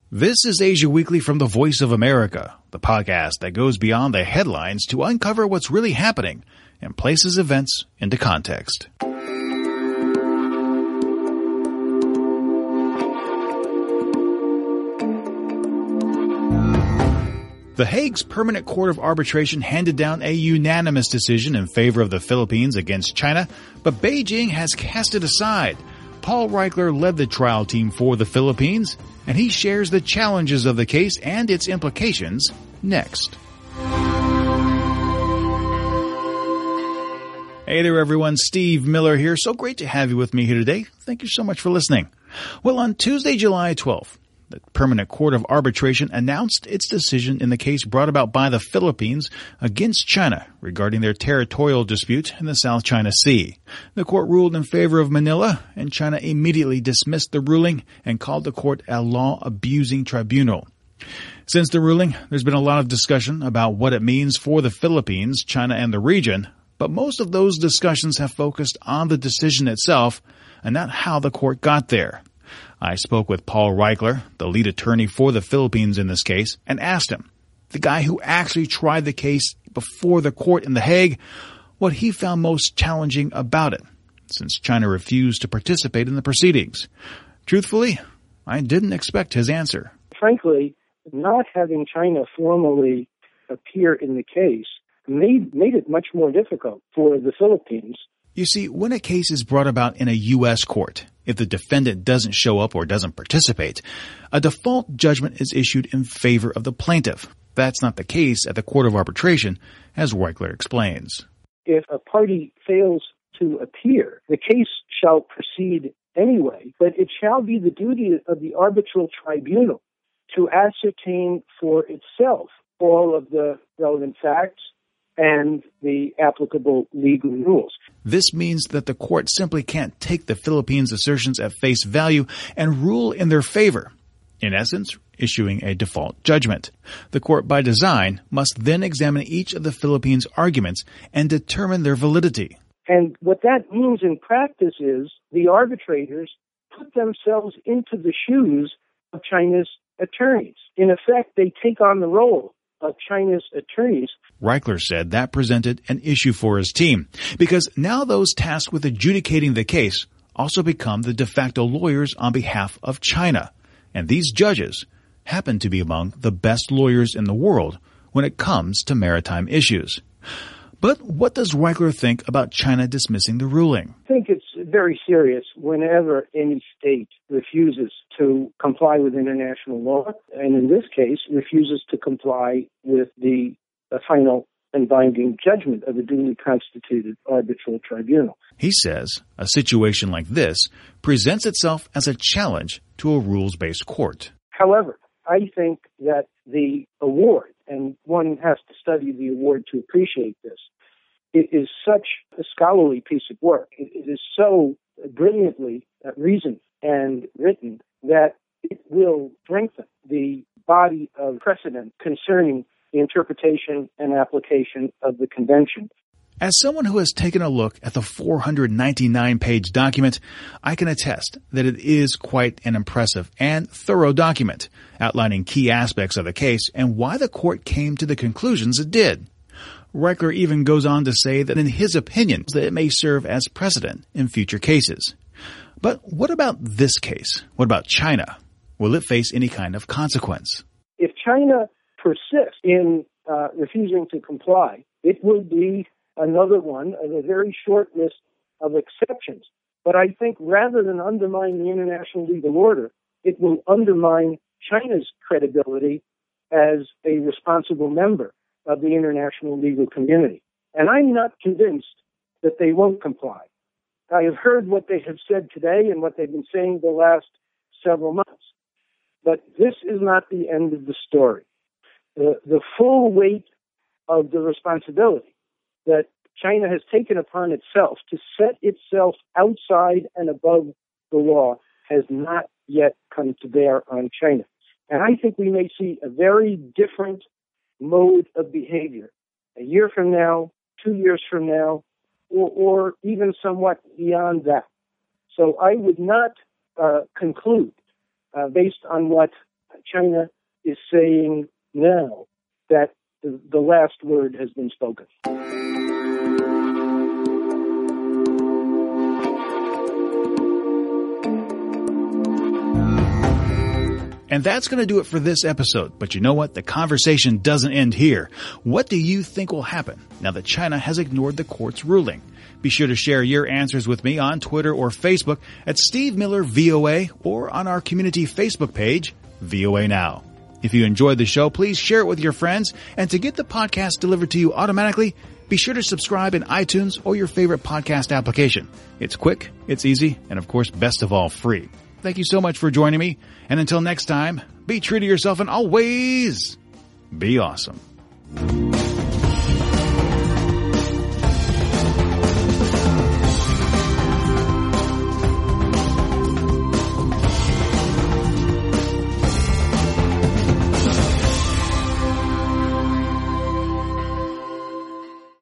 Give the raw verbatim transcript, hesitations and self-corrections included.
This is Asia Weekly from the Voice of America, the podcast that goes beyond the headlines to uncover what's really happening and places events into context. The Hague's Permanent Court of Arbitration handed down a unanimous decision in favor of the Philippines against China, but Beijing has cast it aside. Paul Reichler led the trial team for the Philippines, and he shares the challenges of the case and its implications next. Hey there, everyone. Steve Miller here. So great to have you with me here today. Thank you so much for listening. Well, on Tuesday, July twelfth, the Permanent Court of Arbitration announced its decision in the case brought about by the Philippines against China regarding their territorial dispute in the South China Sea. The court ruled in favor of Manila, and China immediately dismissed the ruling and called the court a law-abusing tribunal. Since the ruling, there's been a lot of discussion about what it means for the Philippines, China, and the region, but most of those discussions have focused on the decision itself and not how the court got there. I spoke with Paul Reichler, the lead attorney for the Philippines in this case, and asked him, the guy who actually tried the case before the court in The Hague, what he found most challenging about it, since China refused to participate in the proceedings. Truthfully, I didn't expect his answer. Frankly, not having China formally appear in the case made, made it much more difficult for the Philippines. You see, when a case is brought about in a U S court, if the defendant doesn't show up or doesn't participate, a default judgment is issued in favor of the plaintiff. That's not the case at the Court of Arbitration, as Reichler explains. If a party fails to appear, the case shall proceed anyway, but it shall be the duty of the arbitral tribunal to ascertain for itself all of the relevant facts and the applicable legal rules. This means that the court simply can't take the Philippines' assertions at face value and rule in their favor, in essence, issuing a default judgment. The court, by design, must then examine each of the Philippines' arguments and determine their validity. And what that means in practice is the arbitrators put themselves into the shoes of China's attorneys. In effect, they take on the role of China's attorneys. Reichler said that presented an issue for his team, because now those tasked with adjudicating the case also become the de facto lawyers on behalf of China. And these judges happen to be among the best lawyers in the world when it comes to maritime issues. But what does Reichler think about China dismissing the ruling? I think it's very serious whenever any state refuses to comply with international law, and in this case, refuses to comply with the, the final and binding judgment of a duly constituted arbitral tribunal. He says a situation like this presents itself as a challenge to a rules-based court. However, I think that the award, and one has to study the award to appreciate this, it is such a scholarly piece of work. It is so brilliantly reasoned and written that it will strengthen the body of precedent concerning the interpretation and application of the convention. As someone who has taken a look at the four hundred ninety-nine page document, I can attest that it is quite an impressive and thorough document, outlining key aspects of the case and why the court came to the conclusions it did. Reichler even goes on to say that in his opinion that it may serve as precedent in future cases. But what about this case? What about China? Will it face any kind of consequence? If China persists in uh, refusing to comply, it will be another one of a very short list of exceptions. But I think rather than undermine the international legal order, it will undermine China's credibility as a responsible member of the international legal community. And I'm not convinced that they won't comply. I have heard what they have said today and what they've been saying the last several months. But this is not the end of the story. The, the full weight of the responsibility that China has taken upon itself to set itself outside and above the law has not yet come to bear on China. And I think we may see a very different mode of behavior a year from now, two years from now, or, or even somewhat beyond that. So I would not uh, conclude, uh, based on what China is saying now that the, the last word has been spoken. And that's going to do it for this episode. But you know what? The conversation doesn't end here. What do you think will happen now that China has ignored the court's ruling? Be sure to share your answers with me on Twitter or Facebook at Steve Miller V O A or on our community Facebook page, V O A Now. If you enjoyed the show, please share it with your friends. And to get the podcast delivered to you automatically, be sure to subscribe in iTunes or your favorite podcast application. It's quick, it's easy, and of course, best of all, free. Thank you so much for joining me. And until next time, be true to yourself and always be awesome.